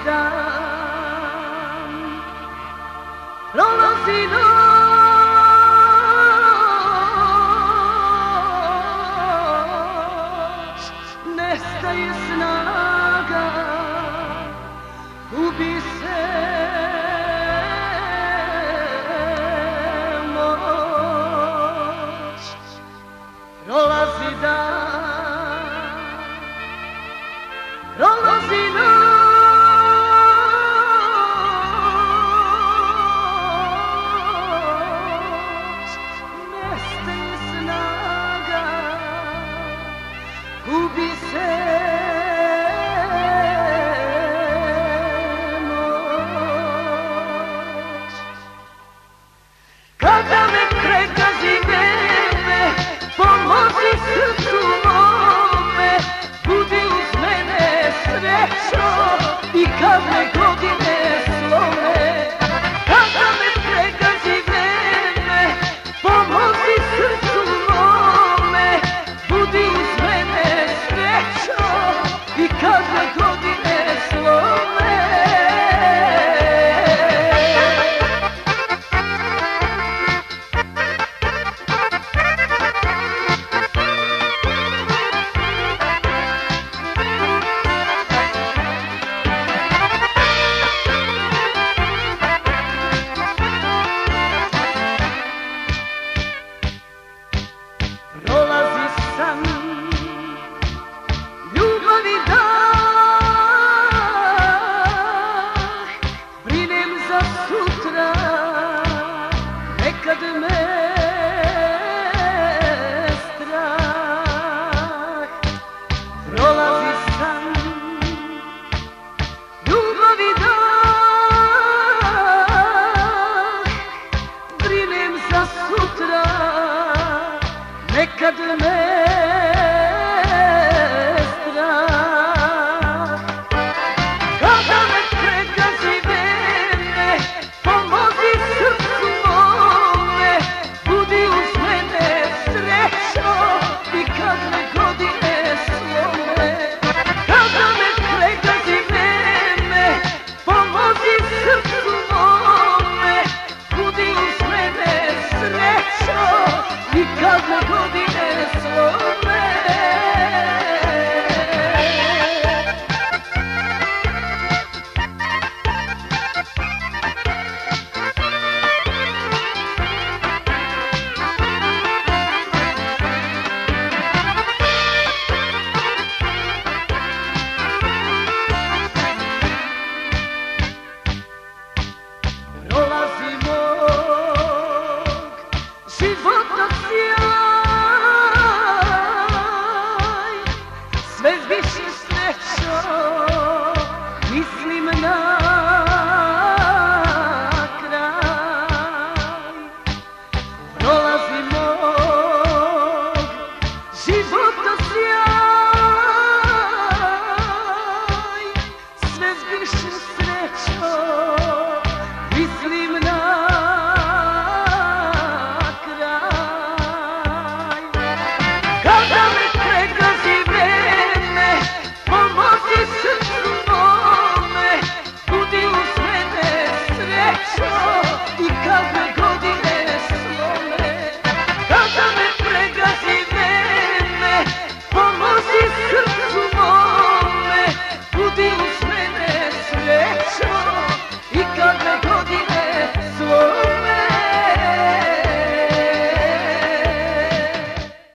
dan, prolazi noć, nestaje snaga, gubi se moć. Prolazi dan, prolazi noć, nestaje snaga, gubi se moć. Kada me pregazi vreme, pomozi srcu mome, budi uz mene srećo i kad me godine slome. Kada me pregazi vreme, pomozi srcu mome, budi uz mene srećo i kad me godine slome. Prolazi san, ljubavi dah, brinem za sutra, nekad me strah. Prolazi san, ljubavi dah, brinem za sutra, nekad me